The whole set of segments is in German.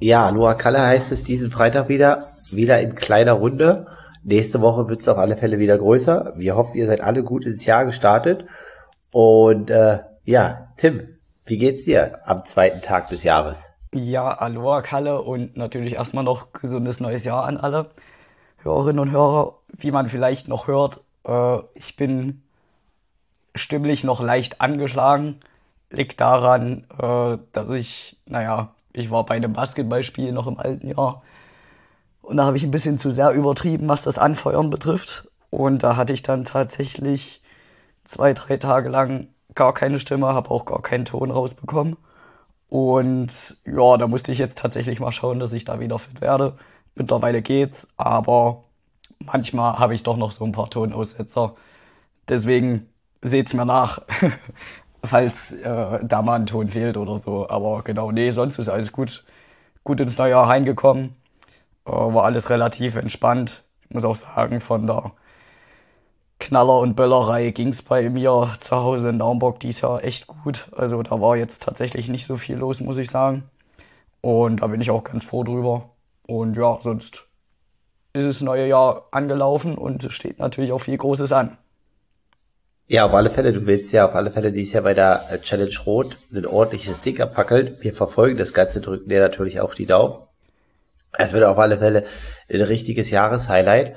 Ja, Noah Kalle heißt es diesen Freitag wieder in kleiner Runde. Nächste Woche wird es auf alle Fälle wieder größer. Wir hoffen, ihr seid alle gut ins Jahr gestartet. Und ja, Tim, wie geht's dir am zweiten Tag des Jahres? Ja, Aloha Kalle und natürlich erstmal noch gesundes neues Jahr an alle Hörerinnen und Hörer. Wie man vielleicht noch hört, ich bin stimmlich noch leicht angeschlagen. Liegt daran, dass ich war bei einem Basketballspiel noch im alten Jahr und da habe ich ein bisschen zu sehr übertrieben, was das Anfeuern betrifft. Und da hatte ich dann tatsächlich 2, 3 Tage lang gar keine Stimme, habe auch gar keinen Ton rausbekommen. Und ja, da musste ich jetzt tatsächlich mal schauen, dass ich da wieder fit werde. Mittlerweile geht's, aber manchmal habe ich doch noch so ein paar Tonaussetzer. Deswegen seht's mir nach, falls da mal ein Ton fehlt oder so. Aber genau, nee, sonst ist alles gut. Gut ins neue Jahr reingekommen. War alles relativ entspannt. Ich muss auch sagen, von der Knaller- und Böllerei ging's bei mir zu Hause in Naumburg dieses Jahr echt gut. Also da war jetzt tatsächlich nicht so viel los, muss ich sagen. Und da bin ich auch ganz froh drüber. Und ja, sonst ist das neue Jahr angelaufen und es steht natürlich auch viel Großes an. Ja, auf alle Fälle, du willst ja auf alle Fälle dieses Jahr bei der Challenge Rot ein ordentliches Ding abpackeln. Wir verfolgen das Ganze, drücken dir natürlich auch die Daumen. Es wird auf alle Fälle ein richtiges Jahreshighlight.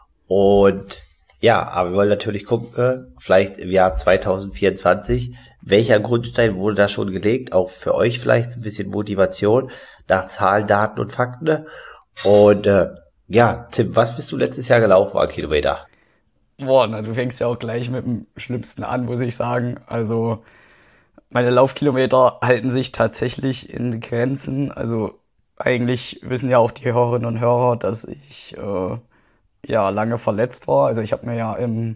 Und ja, aber wir wollen natürlich gucken, vielleicht im Jahr 2024, welcher Grundstein wurde da schon gelegt? Auch für euch vielleicht so ein bisschen Motivation nach Zahlen, Daten und Fakten. Ne? Und ja, Tim, was bist du letztes Jahr gelaufen an Kilometer? Boah, na, du fängst ja auch gleich mit dem Schlimmsten an, muss ich sagen. Also meine Laufkilometer halten sich tatsächlich in Grenzen. Also eigentlich wissen ja auch die Hörerinnen und Hörer, dass ich ja lange verletzt war. Also ich habe mir ja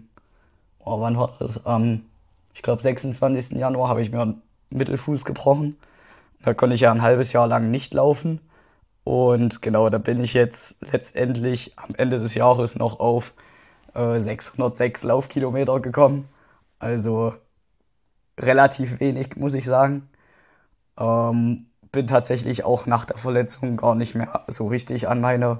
wann war das? Ich glaube 26. Januar habe ich mir einen Mittelfuß gebrochen. Da konnte ich ja ein halbes Jahr lang nicht laufen. Und genau, da bin ich jetzt letztendlich am Ende des Jahres noch auf 606 Laufkilometer gekommen. Also relativ wenig, muss ich sagen. Bin tatsächlich auch nach der Verletzung gar nicht mehr so richtig an meine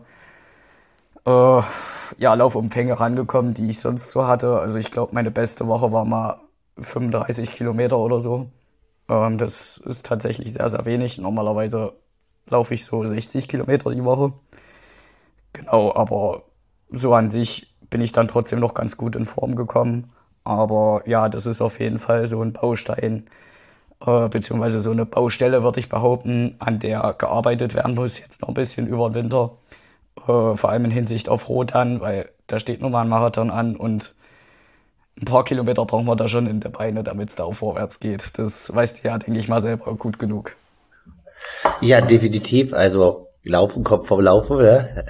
äh, ja, Laufumfänge rangekommen, die ich sonst so hatte. Also ich glaube, meine beste Woche war mal 35 Kilometer oder so. Das ist tatsächlich sehr, sehr wenig. Normalerweise laufe ich so 60 Kilometer die Woche. Genau, aber so an sich bin ich dann trotzdem noch ganz gut in Form gekommen. Aber ja, das ist auf jeden Fall so ein Baustein, beziehungsweise so eine Baustelle, würde ich behaupten, an der gearbeitet werden muss, jetzt noch ein bisschen über den Winter. Vor allem in Hinsicht auf Rotan, weil da steht nun mal ein Marathon an und ein paar Kilometer brauchen wir da schon in der Beine, damit es da auch vorwärts geht. Das weißt du ja, denke ich mal, selber gut genug. Ja, definitiv. Also Laufen kommt vom Laufen. Ne?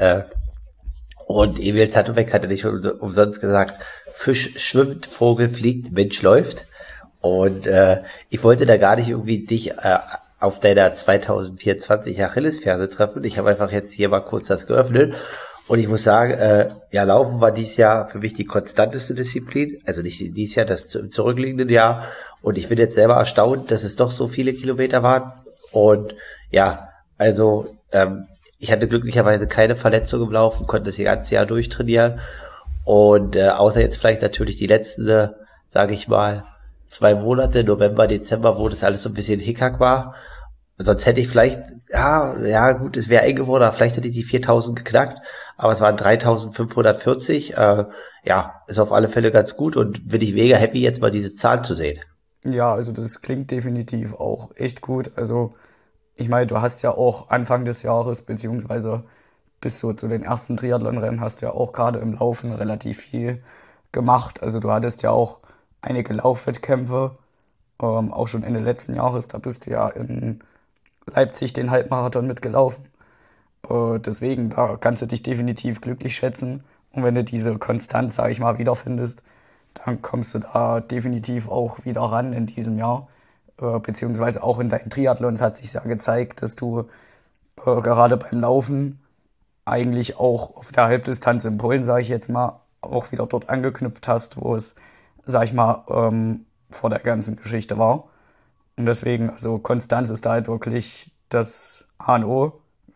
Und Emil Zatopek hatte nicht umsonst gesagt, Fisch schwimmt, Vogel fliegt, Mensch läuft. Und ich wollte da gar nicht irgendwie dich auf deiner 2024 Achillesferse treffen. Ich habe einfach jetzt hier mal kurz das geöffnet. Und ich muss sagen, ja, Laufen war dieses Jahr für mich die konstanteste Disziplin. Also nicht dieses Jahr, das im zurückliegenden Jahr. Und ich bin jetzt selber erstaunt, dass es doch so viele Kilometer waren. Und ja, also ich hatte glücklicherweise keine Verletzung im Laufen, konnte das ganze Jahr durchtrainieren. Und außer jetzt vielleicht natürlich die letzten, sage ich mal, 2 Monate, November, Dezember, wo das alles so ein bisschen Hickhack war. Sonst hätte ich vielleicht, ja gut, es wäre eng geworden, aber vielleicht hätte ich die 4000 geknackt, aber es waren 3540. Ja, ist auf alle Fälle ganz gut und bin ich mega happy, jetzt mal diese Zahlen zu sehen. Ja, also das klingt definitiv auch echt gut. Also ich meine, du hast ja auch Anfang des Jahres, beziehungsweise bis so zu den ersten Triathlon-Rennen hast du ja auch gerade im Laufen relativ viel gemacht. Also du hattest ja auch einige Laufwettkämpfe, auch schon Ende letzten Jahres. Da bist du ja in Leipzig den Halbmarathon mitgelaufen. Deswegen, da kannst du dich definitiv glücklich schätzen. Und wenn du diese Konstanz, sag ich mal, wiederfindest, dann kommst du da definitiv auch wieder ran in diesem Jahr. Beziehungsweise auch in deinen Triathlons hat sich ja gezeigt, dass du gerade beim Laufen eigentlich auch auf der Halbdistanz in Polen, sage ich jetzt mal, auch wieder dort angeknüpft hast, wo es, sag ich mal, vor der ganzen Geschichte war. Und deswegen, also Konstanz ist da halt wirklich das A und O.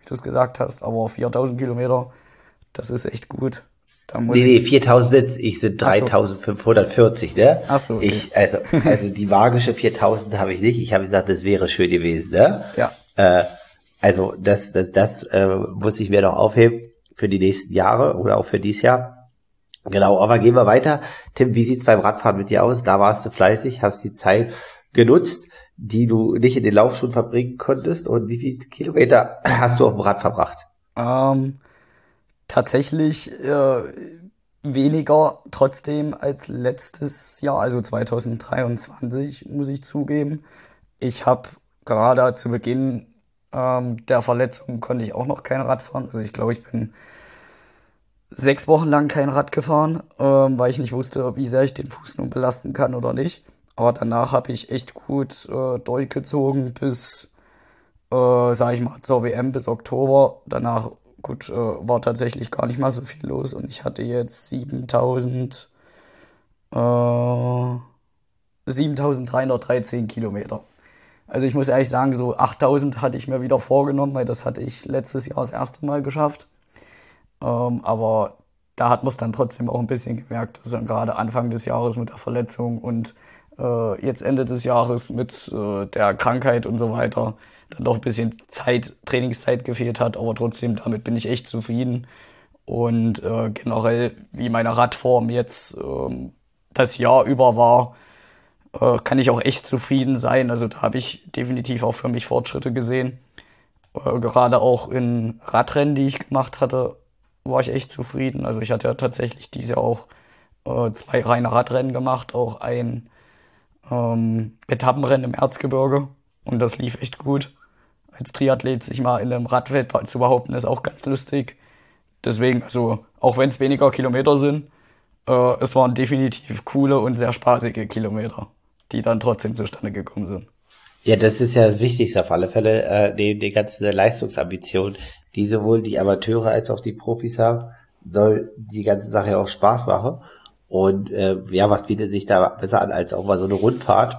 wie du es gesagt hast, aber 4000 Kilometer, das ist echt gut. Da muss Nee, ich, 4000 ich sind ach so, 3540, ne? ach so, okay. Also die magische 4000 habe ich nicht. Ich habe gesagt, das wäre schön gewesen, ne? Ja, Also das muss ich mir noch aufheben für die nächsten Jahre oder auch für dieses Jahr. Genau, aber gehen wir weiter. Tim, wie sieht's beim Radfahren mit dir aus? Da warst du fleißig, hast die Zeit genutzt, die du nicht in den Laufschuhen verbringen konntest. Und wie viele Kilometer hast du auf dem Rad verbracht? ähm, tatsächlich weniger trotzdem als letztes Jahr, also 2023, muss ich zugeben. Ich habe gerade zu Beginn der Verletzung konnte ich auch noch kein Rad fahren. Also ich glaube, ich bin 6 Wochen lang kein Rad gefahren, weil ich nicht wusste, wie sehr ich den Fuß nun belasten kann oder nicht. Aber danach habe ich echt gut durchgezogen bis, sage ich mal, zur WM bis Oktober. Danach, gut, war tatsächlich gar nicht mal so viel los und ich hatte jetzt 7313 Kilometer. Also ich muss ehrlich sagen, so 8000 hatte ich mir wieder vorgenommen, weil das hatte ich letztes Jahr das erste Mal geschafft. Aber da hat man es dann trotzdem auch ein bisschen gemerkt, dass dann gerade Anfang des Jahres mit der Verletzung und jetzt Ende des Jahres mit der Krankheit und so weiter dann doch ein bisschen Trainingszeit gefehlt hat. Aber trotzdem, damit bin ich echt zufrieden. Und generell, wie meine Radform jetzt das Jahr über war, kann ich auch echt zufrieden sein. Also da habe ich definitiv auch für mich Fortschritte gesehen. Gerade auch in Radrennen, die ich gemacht hatte, war ich echt zufrieden. Also ich hatte ja tatsächlich dieses Jahr auch 2 reine Radrennen gemacht, auch ein Etappenrennen im Erzgebirge und das lief echt gut. Als Triathlet sich mal in einem Radfeld zu behaupten, ist auch ganz lustig. Deswegen, also auch wenn es weniger Kilometer sind, es waren definitiv coole und sehr spaßige Kilometer, die dann trotzdem zustande gekommen sind. Ja, das ist ja das Wichtigste auf alle Fälle, neben den ganzen Leistungsambitionen, die sowohl die Amateure als auch die Profis haben, soll die ganze Sache ja auch Spaß machen. Und ja, was bietet sich da besser an als auch mal so eine Rundfahrt?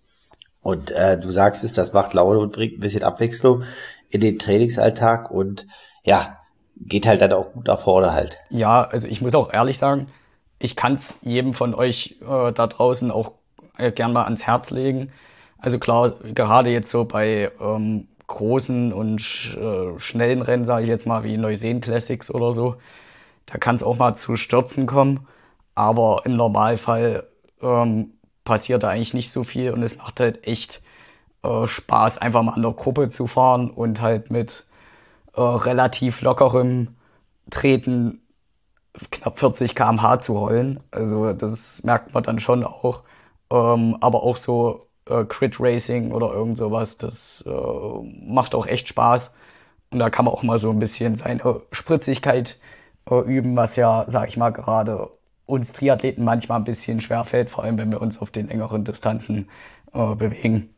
Und du sagst es, das macht Laune und bringt ein bisschen Abwechslung in den Trainingsalltag und ja, geht halt dann auch gut nach vorne halt. Ja, also ich muss auch ehrlich sagen, ich kann es jedem von euch da draußen auch gern mal ans Herz legen. Also klar, gerade jetzt so bei großen und schnellen Rennen, sage ich jetzt mal, wie Neuseen Classics oder so, da kann es auch mal zu Stürzen kommen. Aber im Normalfall passiert da eigentlich nicht so viel und es macht halt echt Spaß, einfach mal an der Gruppe zu fahren und halt mit relativ lockerem Treten knapp 40 km/h zu rollen. Also das merkt man dann schon auch. Aber auch so Crit Racing oder irgend sowas, das macht auch echt Spaß. Und da kann man auch mal so ein bisschen seine Spritzigkeit üben, was ja, sag ich mal, gerade uns Triathleten manchmal ein bisschen schwer fällt, vor allem wenn wir uns auf den längeren Distanzen bewegen.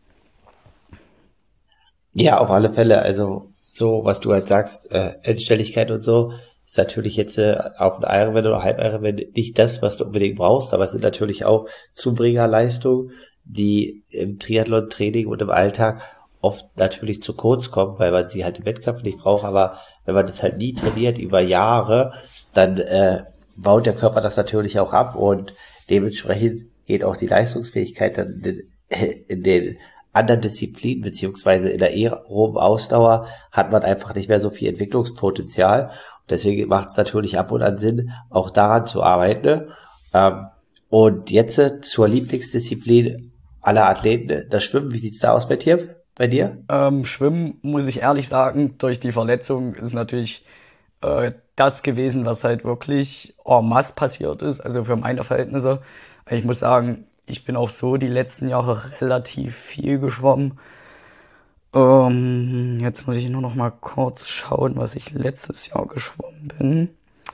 Ja, auf alle Fälle. Also so, was du halt sagst, Endstelligkeit und so, ist natürlich jetzt auf einen Ironman oder Halb-Ironman nicht das, was du unbedingt brauchst, aber es sind natürlich auch Zubringerleistungen, die im Triathlon-Training und im Alltag oft natürlich zu kurz kommen, weil man sie halt im Wettkampf nicht braucht, aber wenn man das halt nie trainiert über Jahre, dann baut der Körper das natürlich auch ab und dementsprechend geht auch die Leistungsfähigkeit dann in den anderen Disziplinen beziehungsweise in der aeroben Ausdauer hat man einfach nicht mehr so viel Entwicklungspotenzial. Und deswegen macht es natürlich ab und an Sinn, auch daran zu arbeiten. Ne? Und jetzt zur Lieblingsdisziplin aller Athleten, das Schwimmen. Wie sieht's da aus bei dir? Bei dir? Schwimmen, muss ich ehrlich sagen, durch die Verletzung ist natürlich das gewesen, was halt wirklich en masse passiert ist, also für meine Verhältnisse. Ich muss sagen, ich bin auch so die letzten Jahre relativ viel geschwommen. Jetzt muss ich nur noch mal kurz schauen, was ich letztes Jahr geschwommen bin.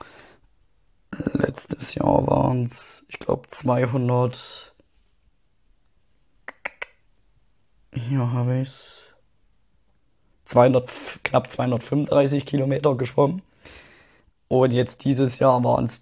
Letztes Jahr waren es, ich glaube, 200, hier habe ich's, 200, knapp 235 Kilometer geschwommen. Und jetzt dieses Jahr waren es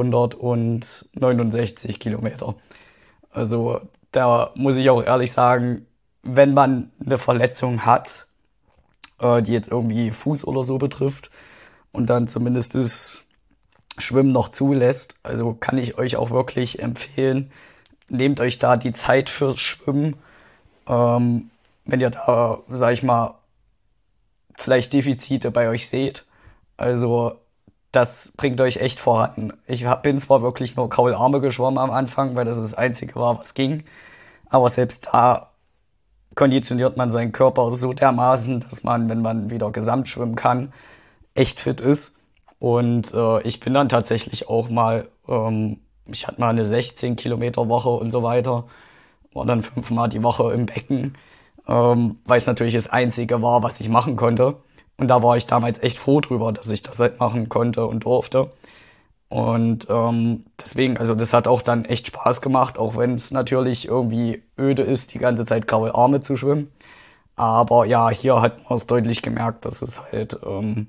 369 Kilometer. Also da muss ich auch ehrlich sagen, wenn man eine Verletzung hat die jetzt irgendwie Fuß oder so betrifft und dann zumindest das Schwimmen noch zulässt. Also kann ich euch auch wirklich empfehlen, nehmt euch da die Zeit fürs Schwimmen. Wenn ihr da, sag ich mal, vielleicht Defizite bei euch seht. Also das bringt euch echt voran. Bin zwar wirklich nur Kraularme geschwommen am Anfang, weil das Einzige war, was ging. Aber selbst da konditioniert man seinen Körper so dermaßen, dass man, wenn man wieder Gesamtschwimmen kann, echt fit ist. Und ich bin dann tatsächlich auch mal, ich hatte mal eine 16 Kilometer Woche und so weiter, war dann 5-mal die Woche im Becken, weil es natürlich das Einzige war, was ich machen konnte. Und da war ich damals echt froh drüber, dass ich das halt machen konnte und durfte. Und deswegen, also das hat auch dann echt Spaß gemacht, auch wenn es natürlich irgendwie öde ist, die ganze Zeit graue Arme zu schwimmen. Aber ja, hier hat man es deutlich gemerkt, dass es halt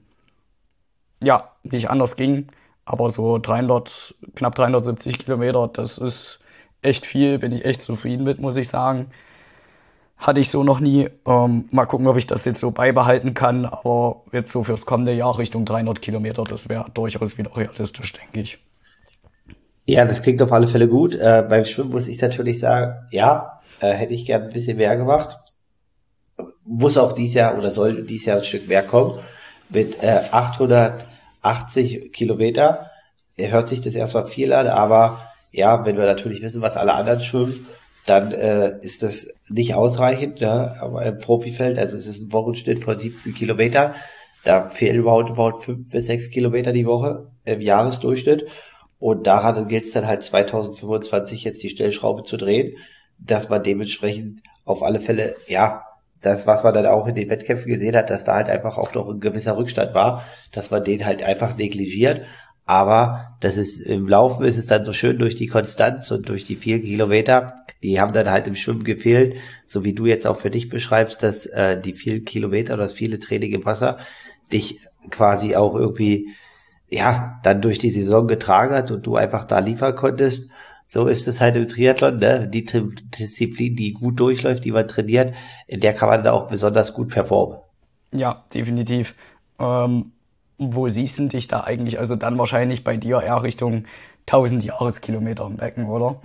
ja nicht anders ging. Aber so 300, knapp 370 Kilometer, das ist echt viel, bin ich echt zufrieden mit, muss ich sagen. Hatte ich so noch nie. Mal gucken, ob ich das jetzt so beibehalten kann. Aber jetzt so fürs kommende Jahr Richtung 300 Kilometer, das wäre durchaus wieder realistisch, denke ich. Ja, das klingt auf alle Fälle gut. Beim Schwimmen muss ich natürlich sagen, ja, hätte ich gern ein bisschen mehr gemacht. Muss auch dieses Jahr oder soll dieses Jahr ein Stück mehr kommen. Mit 880 Kilometer hört sich das erstmal viel an, aber ja, wenn wir natürlich wissen, was alle anderen schwimmen, dann ist das nicht ausreichend, ne? Aber im Profifeld, also es ist ein Wochenschnitt von 17 Kilometern, da fehlen roundabout 5 bis 6 Kilometer die Woche im Jahresdurchschnitt. Und daran gilt es dann halt 2025 jetzt die Stellschraube zu drehen, dass man dementsprechend auf alle Fälle, ja, das, was man dann auch in den Wettkämpfen gesehen hat, dass da halt einfach auch noch ein gewisser Rückstand war, dass man den halt einfach negligiert. Aber das ist im Laufen ist es dann so schön durch die Konstanz und durch die vielen Kilometer, die haben dann halt im Schwimmen gefehlt, so wie du jetzt auch für dich beschreibst, dass die vielen Kilometer oder das viele Training im Wasser dich quasi auch irgendwie ja, dann durch die Saison getragen hat und du einfach da liefern konntest. So ist es halt im Triathlon, ne? Die Disziplin, die gut durchläuft, die man trainiert, in der kann man da auch besonders gut performen. Ja, definitiv. Wo siehst du dich da eigentlich? Also dann wahrscheinlich bei dir eher Richtung 1000 Jahreskilometer im Becken, oder?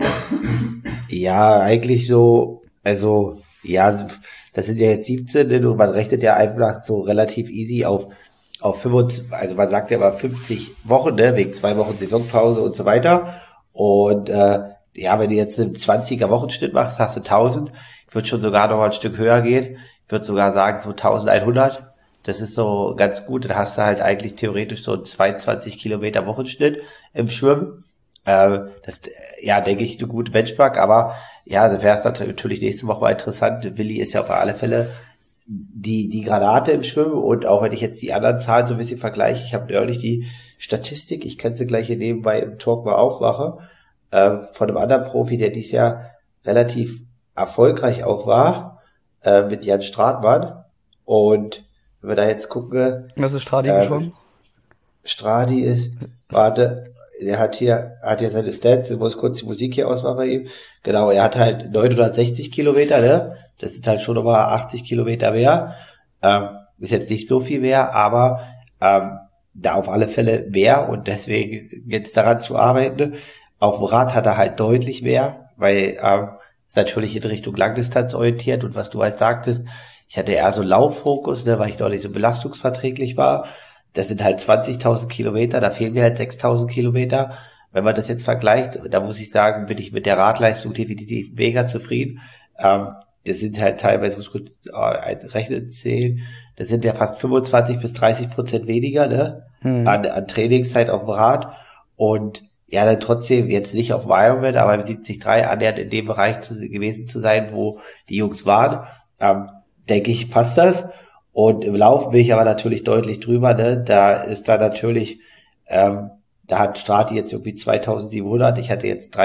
Ja, eigentlich so, also, ja, das sind ja jetzt 17, ne? Und man rechnet ja einfach so relativ easy auf 25, also man sagt ja immer 50 Wochen, ne, wegen 2 Wochen Saisonpause und so weiter. Und ja, wenn du jetzt einen 20er Wochenschnitt machst, hast du 1000. Ich würde schon sogar noch mal ein Stück höher gehen. Ich würde sogar sagen so 1100. Das ist so ganz gut. Dann hast du halt eigentlich theoretisch so einen 22 Kilometer Wochenschnitt im Schwimmen. Das, ja, denke ich, eine gute Benchmark. Aber ja, das wäre es natürlich nächste Woche mal interessant. Willi ist ja auf alle Fälle die Granate im Schwimmen, und auch wenn ich jetzt die anderen Zahlen so ein bisschen vergleiche, ich habe neulich die Statistik, ich kann sie gleich hier nebenbei im Talk mal aufmachen, von einem anderen Profi, der dieses Jahr relativ erfolgreich auch war, mit Jan Stratmann. Und wenn wir da jetzt gucken, Was ist Stradi äh, geschwommen? Stradi ist, warte, er hat hier seine Stats, ich muss kurz die Musik hier ausmachen bei ihm. Genau, er hat halt 960 Kilometer, ne? Das sind halt schon nochmal 80 Kilometer mehr. Ist jetzt nicht so viel mehr, aber da auf alle Fälle mehr, und deswegen jetzt daran zu arbeiten. Auf dem Rad hat er halt deutlich mehr, weil ist natürlich in Richtung Langdistanz orientiert, und was du halt sagtest, ich hatte eher so Lauffokus, ne, weil ich noch nicht so belastungsverträglich war. Das sind halt 20.000 Kilometer, da fehlen mir halt 6.000 Kilometer. Wenn man das jetzt vergleicht, da muss ich sagen, bin ich mit der Radleistung definitiv mega zufrieden. Das sind halt teilweise, muss ich kurz rechnen, zählen, das sind ja fast 25-30% weniger, ne, an Trainingszeit auf dem Rad. Und ja, dann trotzdem jetzt nicht auf dem Ironman, aber im 73 annähernd in dem Bereich gewesen zu sein, wo die Jungs waren, denke ich, passt das. Und im Laufen bin ich aber natürlich deutlich drüber, ne? Da ist da natürlich, da hat Strati jetzt irgendwie 2700, ich hatte jetzt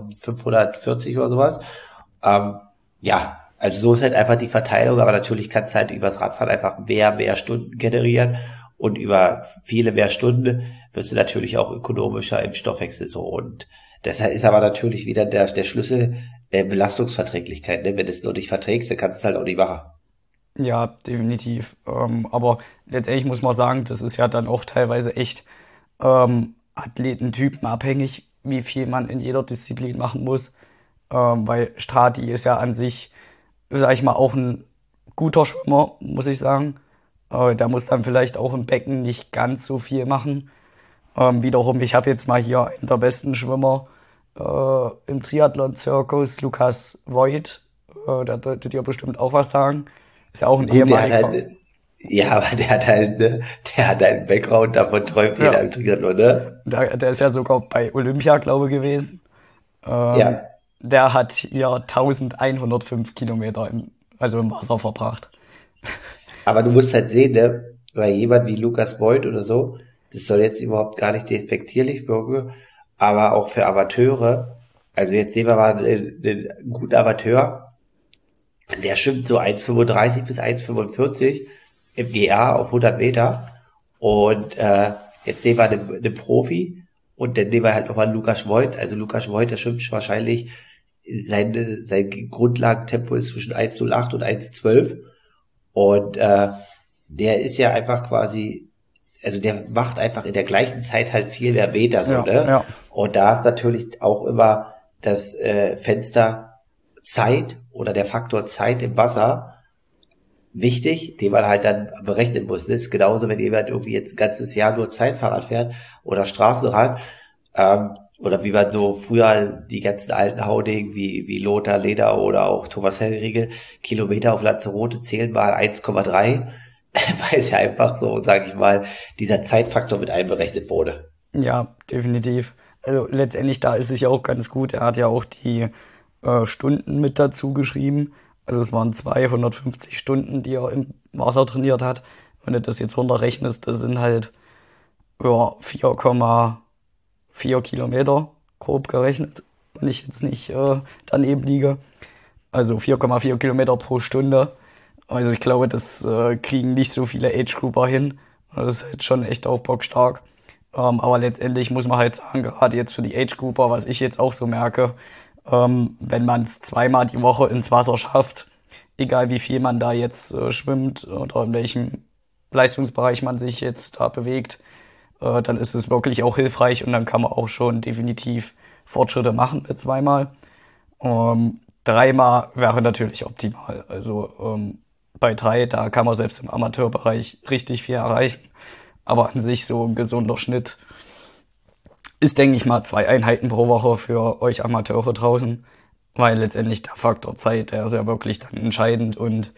3540 oder sowas. Ja, also so ist halt einfach die Verteilung, aber natürlich kannst du halt übers Radfahren einfach mehr Stunden generieren, und über viele mehr Stunden wirst du natürlich auch ökonomischer im Stoffwechsel so, und deshalb ist aber natürlich wieder der Schlüssel Belastungsverträglichkeit, ne? Wenn du es nur nicht verträgst, dann kannst du es halt auch nicht machen. Ja, definitiv. Aber letztendlich muss man sagen, das ist ja dann auch teilweise echt athletentypenabhängig, wie viel man in jeder Disziplin machen muss. Weil Strati ist ja an sich, sag ich mal, auch ein guter Schwimmer, muss ich sagen. Der muss dann vielleicht auch im Becken nicht ganz so viel machen. Wiederum, ich habe jetzt mal hier einen der besten Schwimmer im Triathlon-Zirkus, Lukas Voigt. Der sollte dir bestimmt auch was sagen. Ist ja auch ein Gut, der hat ehemaliger. halt, ja, aber der hat halt einen Background, davon träumt jeder Ja, im Triathlon, ne? der ist ja sogar bei Olympia, glaube ich, gewesen. Ähm, Ja. Der hat hier 1105 Kilometer also im Wasser verbracht. Aber du musst halt sehen, ne, bei jemand wie Lukas Voigt oder so, das soll jetzt überhaupt gar nicht despektierlich wirken, aber auch für Amateure, also jetzt nehmen wir mal einen guten Amateur, der schwimmt so 1,35 bis 1,45 im GA auf 100 Meter und jetzt nehmen wir einen Profi und dann nehmen wir halt nochmal Lukas Voigt, also Lukas Voigt, der schwimmt wahrscheinlich, sein Grundlagentempo ist zwischen 1,08 und 1,12 und der ist ja einfach quasi, also der macht einfach in der gleichen Zeit halt viel mehr Meter so, Ja, ne? ja, Und da ist natürlich auch immer das Fenster Zeit oder der Faktor Zeit im Wasser wichtig, den man halt dann berechnen muss. Das ist genauso, wenn jemand irgendwie jetzt ein ganzes Jahr nur Zeitfahrrad fährt oder Straßenrad, oder wie man so früher die ganzen alten Haudegen wie Lothar Leder oder auch Thomas Hellriegel Kilometer auf Lanzarote zählen mal 1,3, weil es ja einfach so, sage ich mal, dieser Zeitfaktor mit einberechnet wurde. ja, definitiv. Also letztendlich, da ist es ja auch ganz gut. Er hat ja auch die Stunden mit dazu geschrieben. Also es waren 250 Stunden, die er im Wasser trainiert hat. Wenn du das jetzt runterrechnest, das sind halt ja, 4,4 Kilometer, grob gerechnet, wenn ich jetzt nicht daneben liege. Also 4,4 Kilometer pro Stunde. Also ich glaube, das kriegen nicht so viele Age-Grouper hin. Das ist halt schon echt auch bockstark. Aber letztendlich muss man halt sagen, gerade jetzt für die Age-Grouper, was ich jetzt auch so merke, wenn man es zweimal die Woche ins Wasser schafft, egal wie viel man da jetzt schwimmt oder in welchem Leistungsbereich man sich jetzt da bewegt, dann ist es wirklich auch hilfreich und dann kann man auch schon definitiv Fortschritte machen mit zweimal. Dreimal wäre natürlich optimal. Also bei drei, da kann man selbst im Amateurbereich richtig viel erreichen. Aber an sich so ein gesunder Schnitt ist, denke ich mal, 2 Einheiten pro Woche für euch Amateure draußen. Weil letztendlich der Faktor Zeit, der ist ja wirklich dann entscheidend. Und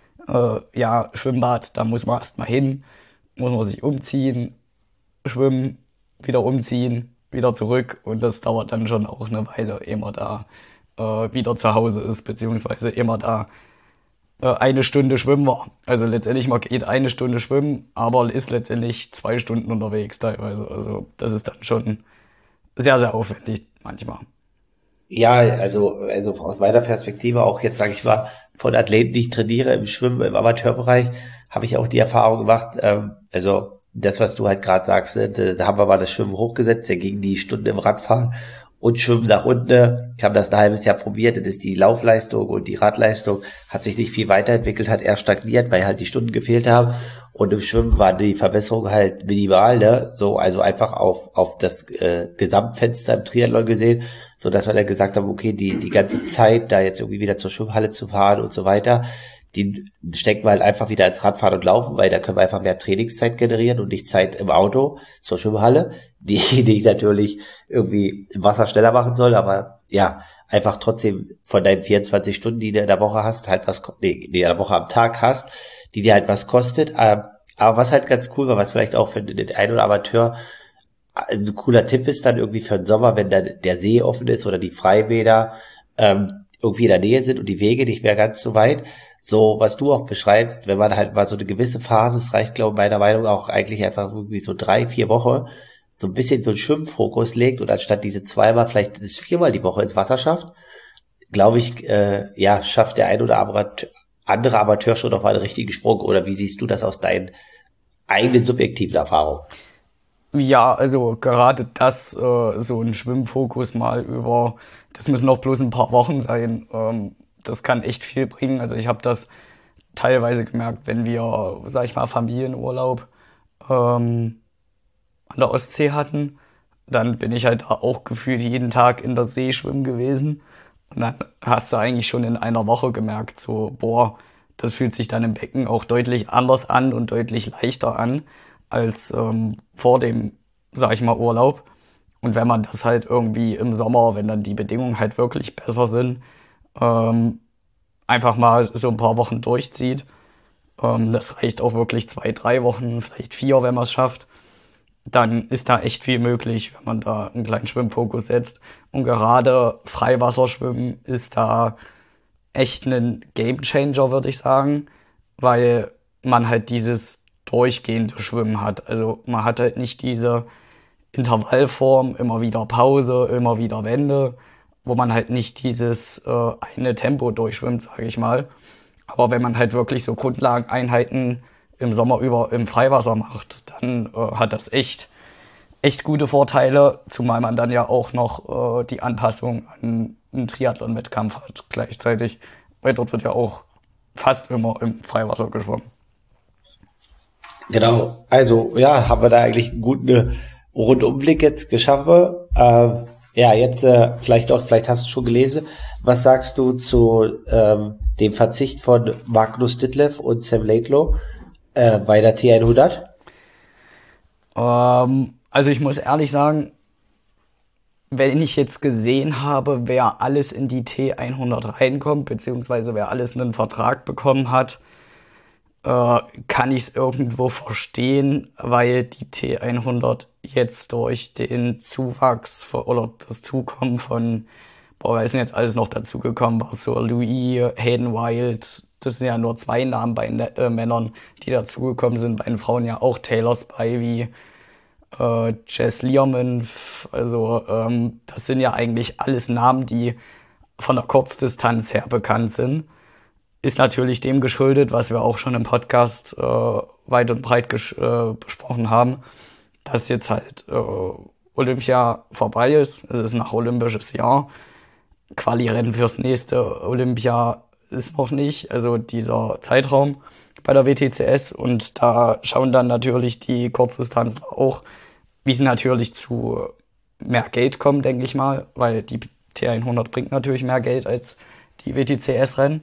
ja, Schwimmbad, da muss man erst mal hin, muss man sich umziehen, schwimmen, wieder umziehen, wieder zurück. Und das dauert dann schon auch eine Weile, ehe man da wieder zu Hause ist, beziehungsweise immer da 1 Stunde schwimmen war. Also letztendlich, man geht 1 Stunde schwimmen, aber ist letztendlich 2 Stunden unterwegs teilweise. Also das ist dann schon sehr, sehr aufwendig manchmal. Ja, also aus meiner Perspektive auch jetzt, sage ich mal, von Athleten, die ich trainiere im Schwimmen, im Amateurbereich, habe ich auch die Erfahrung gemacht, also das, was du halt gerade sagst, ne, da haben wir mal das Schwimmen hochgesetzt, da ging die Stunde im Radfahren und Schwimmen nach unten. Ich habe das ein halbes Jahr probiert, dann ist die Laufleistung und die Radleistung hat sich nicht viel weiterentwickelt, hat eher stagniert, weil halt die Stunden gefehlt haben. Und im Schwimmen war die Verbesserung halt minimal, ne? So, also einfach auf das Gesamtfenster im Triathlon gesehen, so dass wir dann gesagt haben, okay, die ganze Zeit da jetzt irgendwie wieder zur Schwimmhalle zu fahren und so weiter, die stecken wir halt einfach wieder ins Radfahren und Laufen, weil da können wir einfach mehr Trainingszeit generieren und nicht Zeit im Auto zur Schwimmhalle, die ich natürlich irgendwie im Wasser schneller machen soll, aber ja, einfach trotzdem von deinen 24 Stunden, die du in der Woche hast, halt was, in der Woche am Tag hast, die dir halt was kostet. Aber was halt ganz cool war, was vielleicht auch für den einen oder Amateur ein cooler Tipp ist dann irgendwie für den Sommer, wenn dann der See offen ist oder die Freibäder irgendwie in der Nähe sind und die Wege nicht mehr ganz so weit. So, was du auch beschreibst, wenn man halt mal so eine gewisse Phase, es reicht, glaube ich, meiner Meinung nach auch eigentlich einfach irgendwie so 3, 4 Wochen, so ein bisschen so einen Schwimmfokus legt und anstatt diese zweimal vielleicht das viermal die Woche ins Wasser schafft, glaube ich, ja, schafft der ein oder andere Amateur schon auf einen richtigen Sprung. Oder wie siehst du das aus deinen eigenen subjektiven Erfahrungen? Ja, also gerade das, so ein Schwimmfokus mal über, das müssen auch bloß ein paar Wochen sein. Das kann echt viel bringen. Also ich habe das teilweise gemerkt, wenn wir, sag ich mal, Familienurlaub an der Ostsee hatten, dann bin ich halt auch gefühlt jeden Tag in der See schwimmen gewesen. Und dann hast du eigentlich schon in einer Woche gemerkt, so, boah, das fühlt sich dann im Becken auch deutlich anders an und deutlich leichter an als vor dem, sag ich mal, Urlaub. Und wenn man das halt irgendwie im Sommer, wenn dann die Bedingungen halt wirklich besser sind, ähm, einfach mal so ein paar Wochen durchzieht, das reicht auch wirklich 2, 3 Wochen, vielleicht 4, wenn man es schafft, dann ist da echt viel möglich, wenn man da einen kleinen Schwimmfokus setzt. Und gerade Freiwasserschwimmen ist da echt ein Gamechanger, würde ich sagen, weil man halt dieses durchgehende Schwimmen hat. Also man hat halt nicht diese Intervallform, immer wieder Pause, immer wieder Wende, wo man halt nicht dieses eine Tempo durchschwimmt, sage ich mal. Aber wenn man halt wirklich so Grundlageneinheiten im Sommer über im Freiwasser macht, dann hat das echt gute Vorteile, zumal man dann ja auch noch die Anpassung an einen Triathlon-Wettkampf hat gleichzeitig, weil dort wird ja auch fast immer im Freiwasser geschwommen. Genau. Also, ja, haben wir da eigentlich einen guten Rundumblick jetzt geschaffen. Ja, jetzt vielleicht hast du schon gelesen. Was sagst du zu dem Verzicht von Magnus Ditlev und Sam Laidlow bei der T100? Also ich muss ehrlich sagen, wenn ich jetzt gesehen habe, wer alles in die T100 reinkommt, beziehungsweise wer alles einen Vertrag bekommen hat, kann ich es irgendwo verstehen, weil die T100 jetzt durch den Zuwachs oder das Zukommen von, wer ist denn jetzt alles noch dazugekommen, Barsour Louis, Hayden Wild, das sind ja nur 2 Namen bei Männern, die dazugekommen sind, bei den Frauen ja auch Taylor Spivey, Jess Learman, also das sind ja eigentlich alles Namen, die von der Kurzdistanz her bekannt sind. Ist natürlich dem geschuldet, was wir auch schon im Podcast weit und breit besprochen haben, dass jetzt halt Olympia vorbei ist. Es ist nach olympisches Jahr. Quali-Rennen fürs nächste Olympia ist noch nicht, also dieser Zeitraum bei der WTCS. Und da schauen dann natürlich die Kurzdistanzler auch, wie sie natürlich zu mehr Geld kommen, denke ich mal, weil die T100 bringt natürlich mehr Geld als die WTCS-Rennen.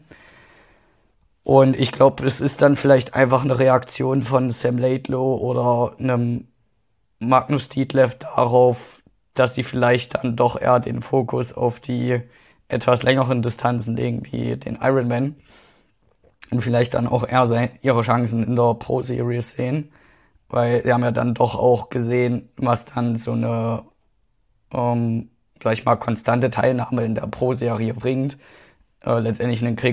Und ich glaube, es ist dann vielleicht einfach eine Reaktion von Sam Laidlow oder einem Magnus Ditlev darauf, dass sie vielleicht dann doch eher den Fokus auf die etwas längeren Distanzen legen, wie den Ironman. Und vielleicht dann auch eher ihre Chancen in der Pro Series sehen. Weil sie haben ja dann doch auch gesehen, was dann so eine, sag ich mal, konstante Teilnahme in der Pro-Serie bringt. Letztendlich einen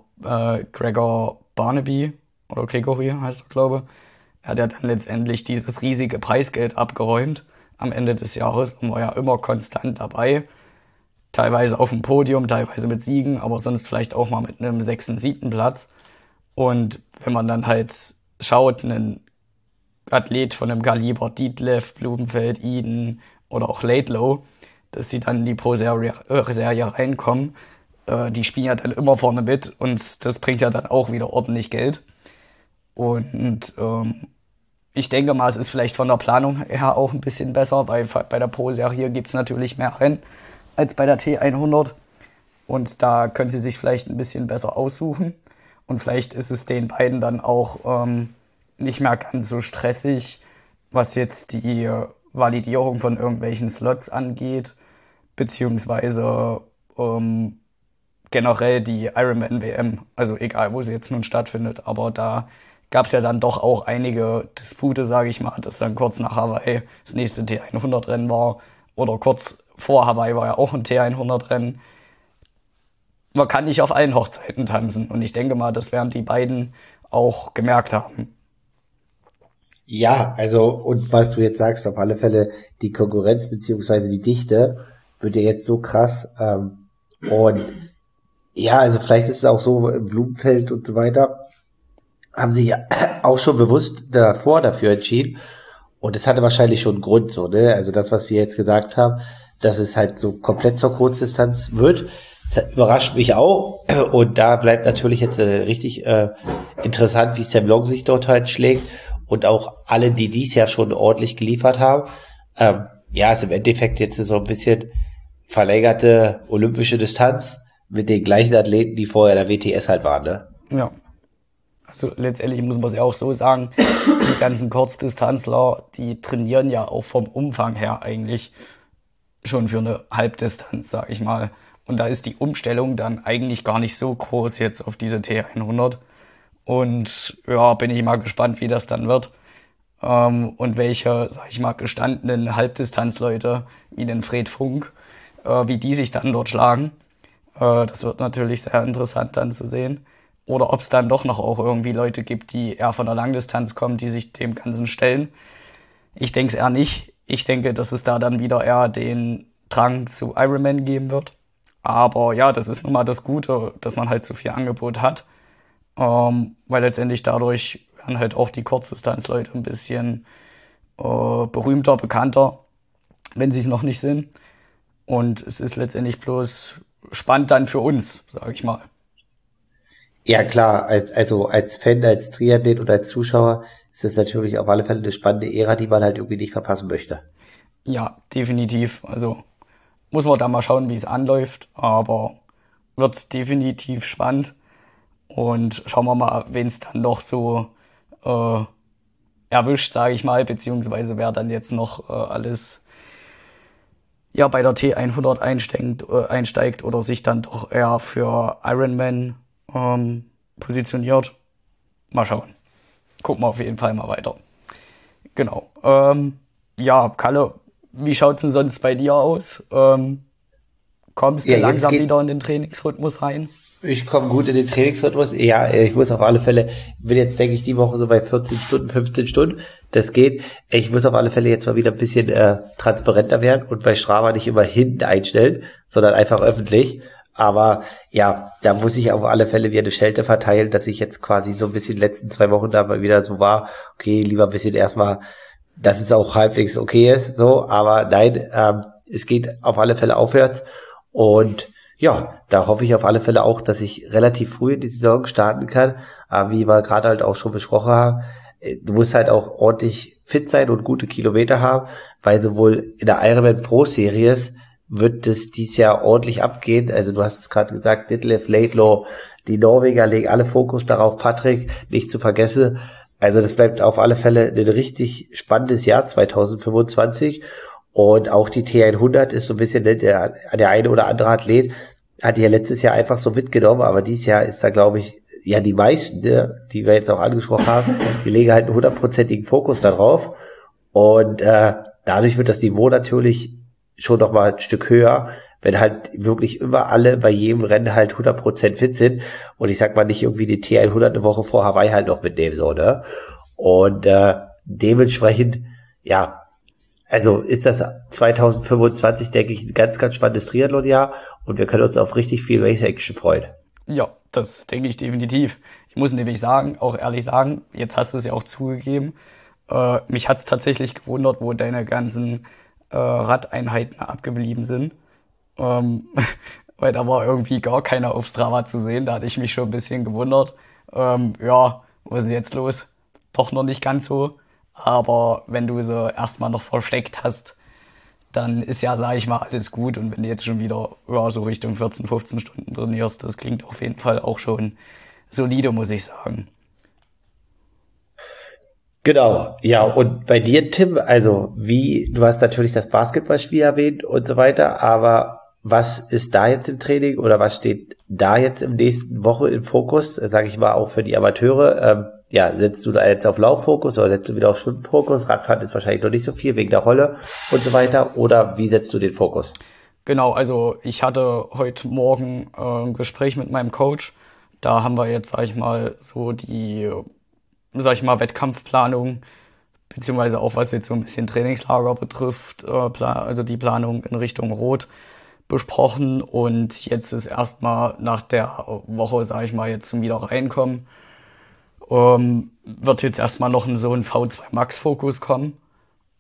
Gregor Barnaby, oder Gregory heißt er, glaube ich. Er hat ja dann letztendlich dieses riesige Preisgeld abgeräumt am Ende des Jahres und war ja immer konstant dabei. Teilweise auf dem Podium, teilweise mit Siegen, aber sonst vielleicht auch mal mit einem 6., 7. Platz. Und wenn man dann halt schaut, einen Athlet von dem Kaliber Ditlev, Blumenfeld, Eden oder auch Laidlow, dass sie dann in die Pro-Serie reinkommen, die spielen ja dann immer vorne mit und das bringt ja dann auch wieder ordentlich Geld. Und ich denke mal, es ist vielleicht von der Planung her auch ein bisschen besser, weil bei der Pro-Serie gibt es natürlich mehr Rennen als bei der T100. Und da können sie sich vielleicht ein bisschen besser aussuchen. Und vielleicht ist es den beiden dann auch nicht mehr ganz so stressig, was jetzt die Validierung von irgendwelchen Slots angeht, beziehungsweise generell die Ironman-WM, also egal, wo sie jetzt nun stattfindet, aber da gab es ja dann doch auch einige Dispute, sage ich mal, dass dann kurz nach Hawaii das nächste T100-Rennen war oder kurz vor Hawaii war ja auch ein T100-Rennen. Man kann nicht auf allen Hochzeiten tanzen und ich denke mal, das werden die beiden auch gemerkt haben. Ja, also, und was du jetzt sagst, auf alle Fälle, die Konkurrenz beziehungsweise die Dichte wird ja jetzt so krass. Und ja, also vielleicht ist es auch so im Blumenfeld und so weiter, haben sie ja auch schon bewusst dafür entschieden. Und es hatte wahrscheinlich schon einen Grund, so, ne? Also das, was wir jetzt gesagt haben, dass es halt so komplett zur Kurzdistanz wird. Das überrascht mich auch. Und da bleibt natürlich jetzt richtig interessant, wie Sam Long sich dort halt schlägt. Und auch alle, die dies Jahr schon ordentlich geliefert haben. Ja, ist im Endeffekt jetzt so ein bisschen verlängerte olympische Distanz mit den gleichen Athleten, die vorher in der WTS halt waren, ne? Ja. Also letztendlich muss man es ja auch so sagen, die ganzen Kurzdistanzler, die trainieren ja auch vom Umfang her eigentlich schon für eine Halbdistanz, sag ich mal. Und da ist die Umstellung dann eigentlich gar nicht so groß jetzt auf diese T100. Und ja, bin ich mal gespannt, wie das dann wird. Und welche, sag ich mal, gestandenen Halbdistanzleute wie den Fred Funk, wie die sich dann dort schlagen. Das wird natürlich sehr interessant dann zu sehen. Oder ob es dann doch noch auch irgendwie Leute gibt, die eher von der Langdistanz kommen, die sich dem Ganzen stellen. Ich denke es eher nicht. Ich denke, dass es da dann wieder eher den Drang zu Ironman geben wird. Aber ja, das ist nun mal das Gute, dass man halt so viel Angebot hat. Weil letztendlich dadurch werden halt auch die Kurzdistanzleute ein bisschen berühmter, bekannter, wenn sie es noch nicht sind. Und es ist letztendlich bloß spannend dann für uns, sage ich mal. Ja, klar, als Fan, als Triathlet und als Zuschauer ist es natürlich auf alle Fälle eine spannende Ära, die man halt irgendwie nicht verpassen möchte. Ja, definitiv. Also muss man da mal schauen, wie es anläuft. Aber wird definitiv spannend. Und schauen wir mal, wen es dann noch so erwischt, sage ich mal, beziehungsweise wer dann jetzt noch alles ja bei der T100 einsteigt oder sich dann doch eher für Ironman positioniert. Mal schauen. Gucken wir auf jeden Fall mal weiter. Genau. Ja, Kalle, wie schaut's denn sonst bei dir aus? Kommst du Ja, langsam wieder in den Trainingsrhythmus rein? ich komme gut in den Trainingsrhythmus. Ja, ich muss auf alle Fälle, bin jetzt, denke ich, die Woche so bei 14 Stunden, 15 Stunden. Das geht. Ich muss auf alle Fälle jetzt mal wieder ein bisschen transparenter werden und bei Strava nicht immer hinten einstellen, sondern einfach öffentlich. Aber ja, da muss ich auf alle Fälle wieder eine Schelte verteilen, dass ich jetzt quasi so ein bisschen die letzten 2 Wochen da mal wieder so war, okay, lieber ein bisschen erstmal, dass es auch halbwegs okay ist, so, aber nein, es geht auf alle Fälle aufwärts und ja, da hoffe ich auf alle Fälle auch, dass ich relativ früh in die Saison starten kann, aber wie wir gerade halt auch schon besprochen haben, du musst halt auch ordentlich fit sein und gute Kilometer haben, weil sowohl in der Ironman Pro Series wird es dieses Jahr ordentlich abgehen. Also du hast es gerade gesagt, Ditlev, Laidlaw, die Norweger legen alle Fokus darauf, Patrick nicht zu vergessen. Also das bleibt auf alle Fälle ein richtig spannendes Jahr 2025 und auch die T100 ist so ein bisschen, ne, der eine oder andere Athlet hat ja letztes Jahr einfach so mitgenommen, aber dieses Jahr ist da, glaube ich, ja die meisten, ne, die wir jetzt auch angesprochen haben, die legen halt einen 100%igen Fokus darauf und dadurch wird das Niveau natürlich schon noch mal ein Stück höher, wenn halt wirklich immer alle bei jedem Rennen halt 100% fit sind und ich sag mal nicht irgendwie die T100 eine Woche vor Hawaii halt noch mitnehmen, so, ne? Und dementsprechend, ja, also ist das 2025, denke ich, ein ganz, ganz spannendes Triathlon-Jahr und wir können uns auf richtig viel Race-Action freuen. Ja, das denke ich definitiv. Ich muss nämlich sagen, auch ehrlich sagen, jetzt hast du es ja auch zugegeben, mich hat's tatsächlich gewundert, wo deine ganzen Radeinheiten abgeblieben sind. Weil da war irgendwie gar keiner auf Strava zu sehen. Da hatte ich mich schon ein bisschen gewundert. Ja, was ist denn jetzt los? Doch noch nicht ganz so. Aber wenn du so erstmal noch versteckt hast, dann ist ja, sag ich mal, alles gut. Und wenn du jetzt schon wieder ja, so Richtung 14, 15 Stunden trainierst, das klingt auf jeden Fall auch schon solide, muss ich sagen. Genau, ja, und bei dir, Tim, also du hast natürlich das Basketballspiel erwähnt und so weiter, aber was ist da jetzt im Training oder was steht da jetzt im nächsten Woche im Fokus, sage ich mal, auch für die Amateure? Ja, setzt du da jetzt auf Lauffokus oder setzt du wieder auf Schwimmfokus? Radfahren ist wahrscheinlich noch nicht so viel wegen der Rolle und so weiter, oder wie setzt du den Fokus? Genau, also ich hatte heute Morgen ein Gespräch mit meinem Coach. Da haben wir jetzt, sag ich mal, so die, sag ich mal, Wettkampfplanung, beziehungsweise auch was jetzt so ein bisschen Trainingslager betrifft, also die Planung in Richtung Rot besprochen. Und jetzt ist erstmal nach der Woche, sag ich mal, jetzt zum wieder reinkommen, wird jetzt erstmal noch so ein V2 Max Fokus kommen.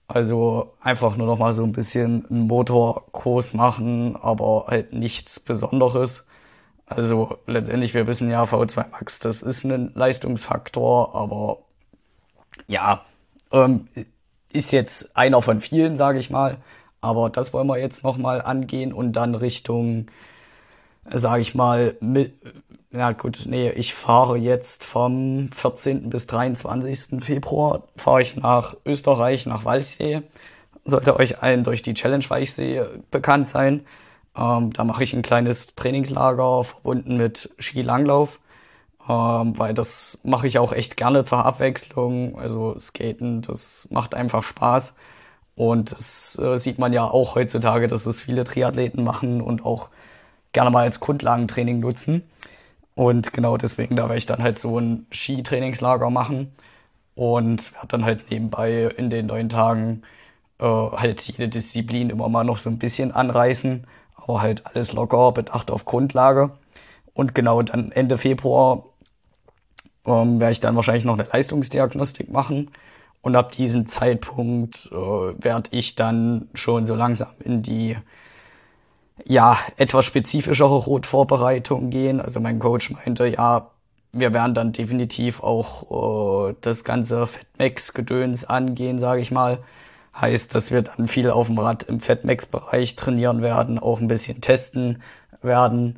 Also einfach nur noch mal so ein bisschen einen Motorkurs machen, aber halt nichts Besonderes. Also letztendlich, wir wissen ja, V2 Max, das ist ein Leistungsfaktor, aber ja, ähm, ist jetzt einer von vielen, sage ich mal. Aber das wollen wir jetzt noch mal angehen und dann Richtung, sage ich mal, ja gut, nee, ich fahre jetzt vom 14. bis 23. Februar, fahre ich nach Österreich, nach Walchsee. Sollte euch allen durch die Challenge Walchsee bekannt sein. Da mache ich ein kleines Trainingslager verbunden mit Skilanglauf, weil das mache ich auch echt gerne zur Abwechslung. Also Skaten, das macht einfach Spaß. Und das sieht man ja auch heutzutage, dass es viele Triathleten machen und auch gerne mal als Grundlagentraining nutzen. Und genau deswegen, da werde ich dann halt so ein Skitrainingslager machen und werde dann halt nebenbei in den 9 Tagen halt jede Disziplin immer mal noch so ein bisschen anreißen, aber halt alles locker, bedacht auf Grundlage. Und genau dann Ende Februar werde ich dann wahrscheinlich noch eine Leistungsdiagnostik machen. Und ab diesem Zeitpunkt werde ich dann schon so langsam in die ja etwas spezifischere Rotvorbereitung gehen. Also mein Coach meinte, ja, wir werden dann definitiv auch das ganze Fatmax-Gedöns angehen, sage ich mal. Heißt, dass wir dann viel auf dem Rad im Fatmax-Bereich trainieren werden, auch ein bisschen testen werden.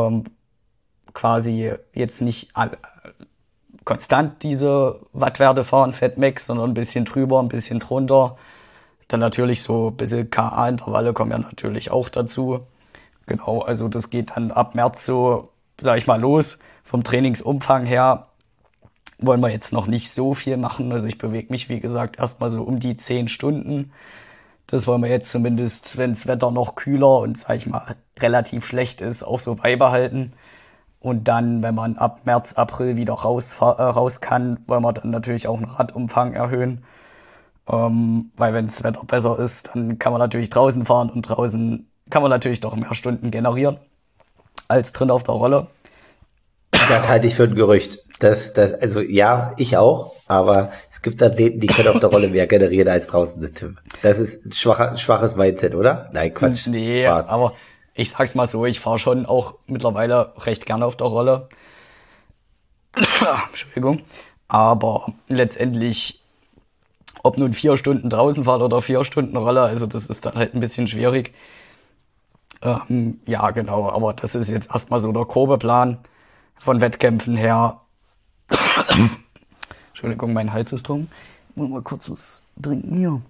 Quasi jetzt nicht konstant diese Wattwerte fahren, Fatmax, sondern ein bisschen drüber, ein bisschen drunter. Dann natürlich so ein bisschen KA-Intervalle kommen ja natürlich auch dazu. Genau, also das geht dann ab März so, sag ich mal, los. Vom Trainingsumfang her wollen wir jetzt noch nicht so viel machen. Also ich bewege mich, wie gesagt, erstmal so um die 10 Stunden. Das wollen wir jetzt zumindest, wenn das Wetter noch kühler und, sag ich mal, relativ schlecht ist, auch so beibehalten. Und dann, wenn man ab März, April wieder raus kann, wollen wir dann natürlich auch einen Radumfang erhöhen. Weil wenn das Wetter besser ist, dann kann man natürlich draußen fahren und draußen kann man natürlich doch mehr Stunden generieren als drin auf der Rolle. Das halte ich für ein Gerücht. Also ja, ich auch, aber es gibt Athleten, die können auf der Rolle mehr generieren als draußen sind, Tim. Das ist ein schwaches Mindset, oder? Nein, Quatsch. Nee, Spaß. aber ich sag's mal so, ich fahre schon auch mittlerweile recht gerne auf der Rolle. Entschuldigung. Aber letztendlich, ob nun 4 Stunden draußen fahrt oder 4 Stunden Rolle, also das ist dann halt ein bisschen schwierig. Ja, genau, aber das ist jetzt erstmal so der grobe Plan von Wettkämpfen her. Entschuldigung, mein Hals ist drum. Muss mal kurz was trinken hier.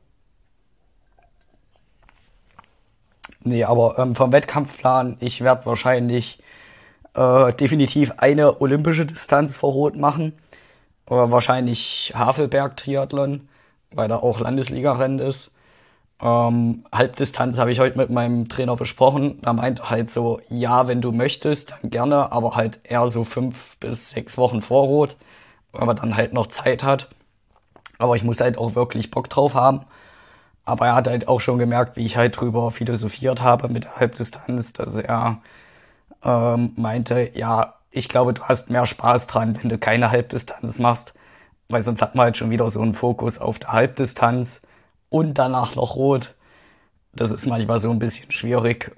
Nee, aber vom Wettkampfplan, ich werde wahrscheinlich definitiv eine olympische Distanz vor Rot machen. Wahrscheinlich Havelberg-Triathlon, weil da auch Landesliga-Rennen ist. Halbdistanz habe ich heute mit meinem Trainer besprochen. Da meinte halt so, ja, wenn du möchtest, dann gerne, aber halt eher so 5 bis 6 Wochen vor Rot, weil man dann halt noch Zeit hat. Aber ich muss halt auch wirklich Bock drauf haben. Aber er hat halt auch schon gemerkt, wie ich halt drüber philosophiert habe mit der Halbdistanz, dass er meinte, ja, ich glaube, du hast mehr Spaß dran, wenn du keine Halbdistanz machst, weil sonst hat man halt schon wieder so einen Fokus auf der Halbdistanz und danach noch Rot. Das ist manchmal so ein bisschen schwierig,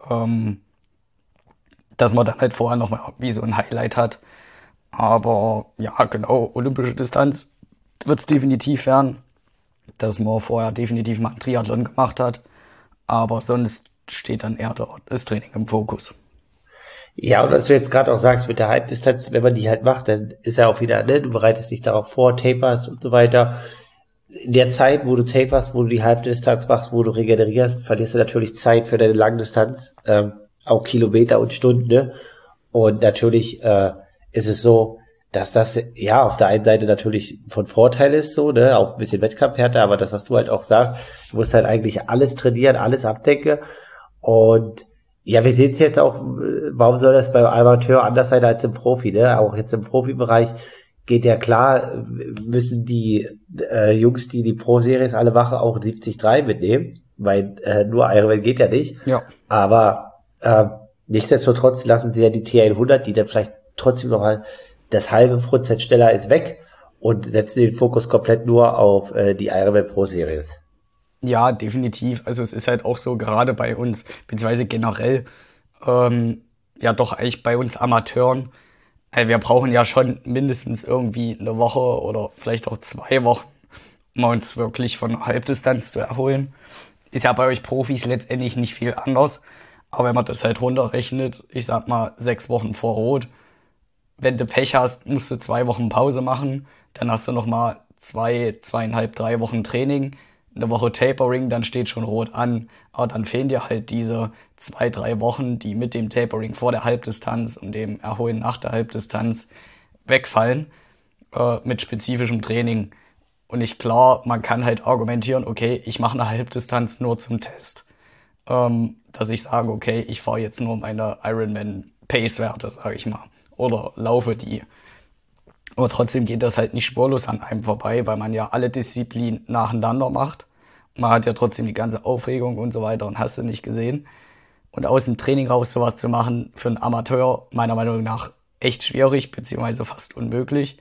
dass man dann halt vorher noch mal wie so ein Highlight hat. Aber ja, genau, olympische Distanz wird's definitiv werden, dass man vorher definitiv mal einen Triathlon gemacht hat. Aber sonst steht dann eher das Training im Fokus. Ja, und was du jetzt gerade auch sagst mit der Halbdistanz, wenn man die halt macht, dann ist ja auch wieder, ne, du bereitest dich darauf vor, taperst und so weiter. In der Zeit, wo du taperst, wo du die Halbdistanz machst, wo du regenerierst, verlierst du natürlich Zeit für deine Langdistanz, auch Kilometer und Stunden, ne? Und natürlich ist es so, dass das ja auf der einen Seite natürlich von Vorteil ist, so, ne, auch ein bisschen Wettkampfhärte, aber das, was du halt auch sagst, du musst halt eigentlich alles trainieren, alles abdecken. Und ja, wir sehen es jetzt auch, warum soll das beim Amateur anders sein als im Profi, ne? Auch jetzt im Profibereich geht ja klar, müssen die Jungs, die Pro-Series alle machen, auch 70-3 mitnehmen, weil nur Ironman geht ja nicht. Ja. Aber nichtsdestotrotz lassen sie ja die T100, die dann vielleicht trotzdem noch mal das halbe Prozent schneller ist, weg und setzen den Fokus komplett nur auf die Ironman Pro-Series. Ja, definitiv. Also es ist halt auch so, gerade bei uns, beziehungsweise generell, ja doch eigentlich bei uns Amateuren, wir brauchen ja schon mindestens irgendwie eine Woche oder vielleicht auch 2 Wochen, um uns wirklich von der Halbdistanz zu erholen. Ist ja bei euch Profis letztendlich nicht viel anders. Aber wenn man das halt runterrechnet, ich sag mal 6 Wochen vor Rot, wenn du Pech hast, musst du 2 Wochen Pause machen, dann hast du noch mal 2,5, 3 Wochen Training, eine Woche Tapering, dann steht schon Rot an, aber dann fehlen dir halt diese 2, 3 Wochen, die mit dem Tapering vor der Halbdistanz und dem Erholen nach der Halbdistanz wegfallen, mit spezifischem Training. Und ich klar, man kann halt argumentieren, okay, ich mache eine Halbdistanz nur zum Test. Dass ich sage, okay, ich fahre jetzt nur meine Ironman Pace-Werte, sage ich mal, oder laufe die. Aber trotzdem geht das halt nicht spurlos an einem vorbei, weil man ja alle Disziplinen nacheinander macht. Man hat ja trotzdem die ganze Aufregung und so weiter und hast du nicht gesehen. Und aus dem Training raus sowas zu machen, für einen Amateur meiner Meinung nach echt schwierig, beziehungsweise fast unmöglich.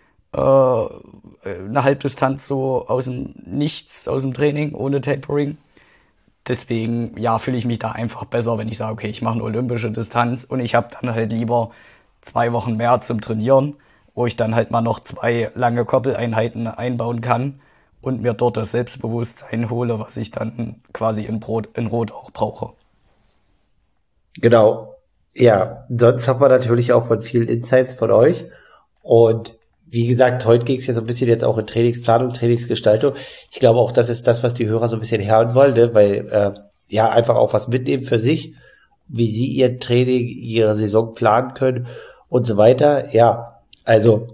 Eine Halbdistanz so aus dem Nichts, aus dem Training, ohne Tapering. Deswegen, ja, fühle ich mich da einfach besser, wenn ich sage, okay, ich mache eine olympische Distanz und ich habe dann halt lieber 2 Wochen mehr zum Trainieren, wo ich dann halt mal noch 2 lange Koppeleinheiten einbauen kann und mir dort das Selbstbewusstsein hole, was ich dann quasi in Rot auch brauche. Genau. Ja, sonst haben wir natürlich auch von vielen Insights von euch. Und wie gesagt, heute ging es ja so ein bisschen jetzt auch in Trainingsplanung, Trainingsgestaltung. Ich glaube auch, das ist das, was die Hörer so ein bisschen hören wollen, ne? Weil ja, einfach auch was mitnehmen für sich, wie sie ihr Training, ihre Saison planen können und so weiter. Ja, also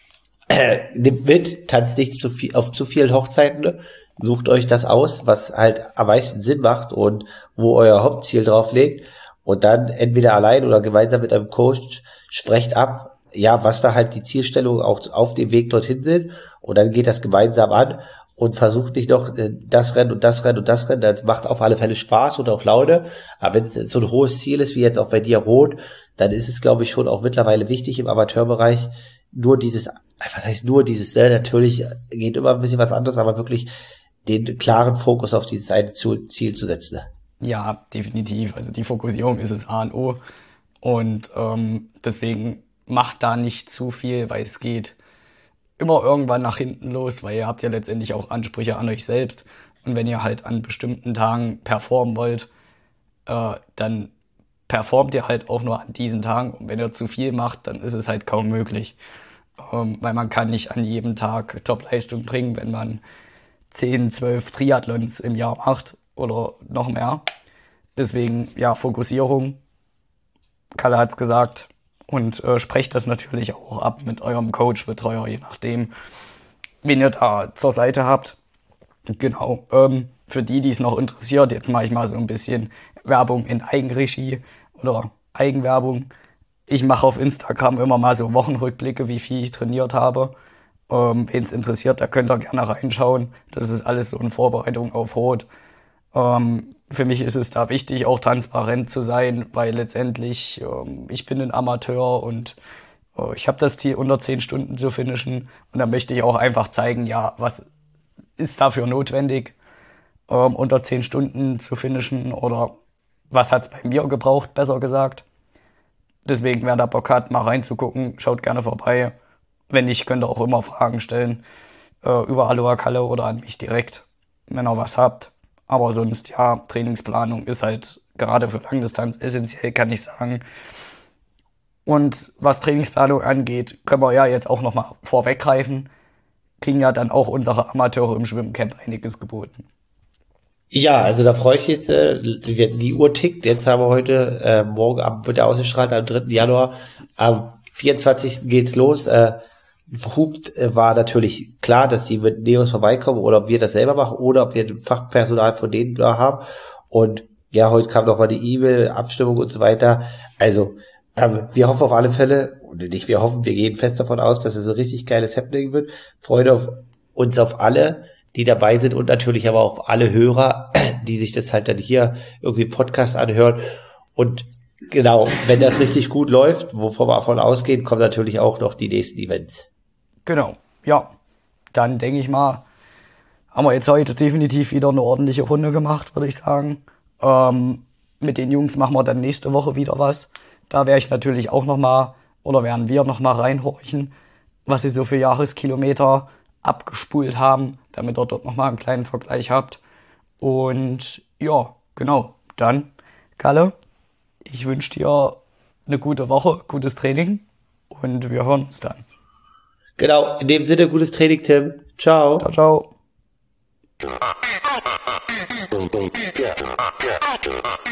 nimmt mit, tanzt nicht zu viel, auf zu vielen Hochzeiten, ne? Sucht euch das aus, was halt am meisten Sinn macht und wo euer Hauptziel drauf liegt. Und dann entweder allein oder gemeinsam mit einem Coach sprecht ab, ja, was da halt die Zielstellungen auch auf dem Weg dorthin sind. Und dann geht das gemeinsam an und versucht nicht noch das Rennen und das Rennen und das Rennen. Das macht auf alle Fälle Spaß und auch Laune. Aber wenn es so ein hohes Ziel ist, wie jetzt auch bei dir Rot, dann ist es, glaube ich, schon auch mittlerweile wichtig im Amateurbereich, nur dieses, was heißt nur dieses, ne? Natürlich geht immer ein bisschen was anderes, aber wirklich den klaren Fokus auf dieses eine Ziel zu setzen. Ja, definitiv. Also die Fokussierung ist das A und O. Und deswegen macht da nicht zu viel, weil es geht immer irgendwann nach hinten los, weil ihr habt ja letztendlich auch Ansprüche an euch selbst. Und wenn ihr halt an bestimmten Tagen performen wollt, dann performt ihr halt auch nur an diesen Tagen. Und wenn ihr zu viel macht, dann ist es halt kaum möglich. Weil man kann nicht an jedem Tag Top-Leistung bringen, wenn man 10, 12 Triathlons im Jahr macht oder noch mehr. Deswegen, ja, Fokussierung, Kalle hat's gesagt. Und sprecht das natürlich auch ab mit eurem Coach, Betreuer, je nachdem, wen ihr da zur Seite habt. Genau. Für die, die es noch interessiert, jetzt mache ich mal so ein bisschen Werbung in Eigenregie oder Eigenwerbung. Ich mache auf Instagram immer mal so Wochenrückblicke, wie viel ich trainiert habe. Wen es interessiert, da könnt ihr gerne reinschauen. Das ist alles so in Vorbereitung auf Rot. Für mich ist es da wichtig, auch transparent zu sein, weil letztendlich ich bin ein Amateur und ich habe das Ziel, unter 10 Stunden zu finishen. Und da möchte ich auch einfach zeigen, ja, was ist dafür notwendig, unter 10 Stunden zu finishen oder was hat's bei mir gebraucht, besser gesagt. Deswegen, wer da Bock hat, mal reinzugucken, schaut gerne vorbei. Wenn nicht, könnt ihr auch immer Fragen stellen über Aloha Kalle oder an mich direkt, wenn ihr was habt. Aber sonst, ja, Trainingsplanung ist halt gerade für Langdistanz essentiell, kann ich sagen. Und was Trainingsplanung angeht, können wir ja jetzt auch nochmal vorweggreifen. Kriegen ja dann auch unsere Amateure im Schwimmcamp einiges geboten. Ja, also da freue ich jetzt, die Uhr tickt. Jetzt haben wir heute, morgen Abend wird er ausgestrahlt, am 3. Januar. Am 24. geht's los. Verhupt war natürlich klar, dass die mit Neos vorbeikommen oder ob wir das selber machen oder ob wir Fachpersonal von denen da haben. Und ja, heute kam noch mal die E-Mail, Abstimmung und so weiter. Also wir hoffen auf alle Fälle, und nicht wir hoffen, wir gehen fest davon aus, dass es ein richtig geiles Happening wird. Freuen auf uns auf alle, die dabei sind und natürlich aber auch auf alle Hörer, die sich das halt dann hier irgendwie im Podcast anhören. Und genau, wenn das richtig gut läuft, wovon wir davon ausgehen, kommen natürlich auch noch die nächsten Events. Genau, ja. Dann denke ich mal, haben wir jetzt heute definitiv wieder eine ordentliche Runde gemacht, würde ich sagen. Mit den Jungs machen wir dann nächste Woche wieder was. Da werde ich natürlich auch nochmal, oder werden wir nochmal reinhorchen, was sie so für Jahreskilometer abgespult haben, damit ihr dort nochmal einen kleinen Vergleich habt. Und ja, genau. Dann, Kalle, ich wünsche dir eine gute Woche, gutes Training und wir hören uns dann. Genau, in dem Sinne, gutes Training, Tim. Ciao. Ciao, ciao.